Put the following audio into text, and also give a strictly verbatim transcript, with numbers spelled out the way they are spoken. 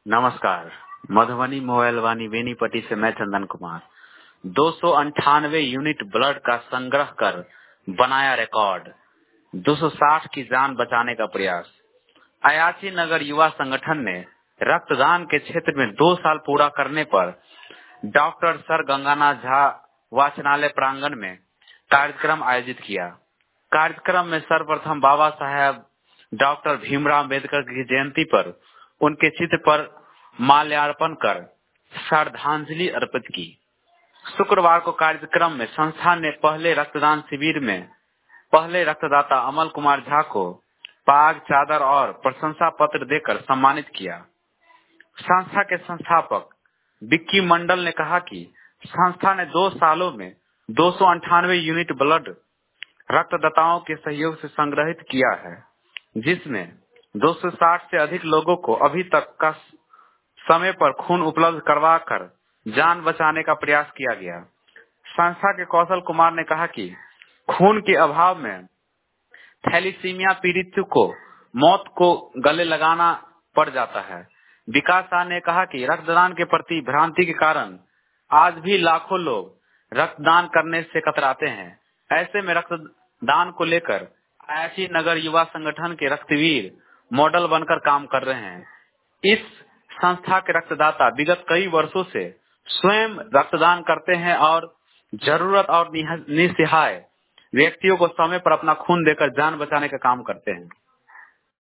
नमस्कार। मधुबनी मोबाइल वानी बेनीपट्टी से मैं चंदन कुमार। दो सौ अंठानवे यूनिट ब्लड का संग्रह कर बनाया रिकॉर्ड। दो सौ साठ की जान बचाने का प्रयास। अयाची नगर युवा संगठन ने रक्तदान के क्षेत्र में दो साल पूरा करने पर डॉक्टर सर गंगानाथ झा वाचनालय प्रांगण में कार्यक्रम आयोजित किया। कार्यक्रम में सर्वप्रथम बाबा साहेब डॉक्टर भीमराव अम्बेडकर की जयंती पर उनके चित्र पर माल्यार्पण कर श्रद्धांजलि अर्पित की। शुक्रवार को कार्यक्रम में संस्था ने पहले रक्तदान शिविर में पहले रक्तदाता अमल कुमार झा को पाग, चादर और प्रशंसा पत्र देकर सम्मानित किया। संस्था के संस्थापक विक्की मंडल ने कहा कि संस्था ने दो सालों में दो सौ अंठानवे यूनिट ब्लड रक्तदाताओं के सहयोग से संग्रहित किया है, जिसमें दो सौ साठ से अधिक लोगों को अभी तक का समय पर खून उपलब्ध करवा कर जान बचाने का प्रयास किया गया। संस्था के कौशल कुमार ने कहा कि खून के अभाव में थैलीसीमिया पीड़ितों को मौत को गले लगाना पड़ जाता है। विकास शाह ने कहा कि रक्तदान के प्रति भ्रांति के कारण आज भी लाखों लोग रक्तदान करने से कतराते हैं। ऐसे में रक्तदान को लेकर अयाची नगर युवा संगठन के रक्तवीर मॉडल बनकर काम कर रहे हैं। इस संस्था के रक्तदाता विगत कई वर्षों से स्वयं रक्तदान करते हैं और जरूरत और निसहाय व्यक्तियों को समय पर अपना खून देकर जान बचाने का काम करते हैं।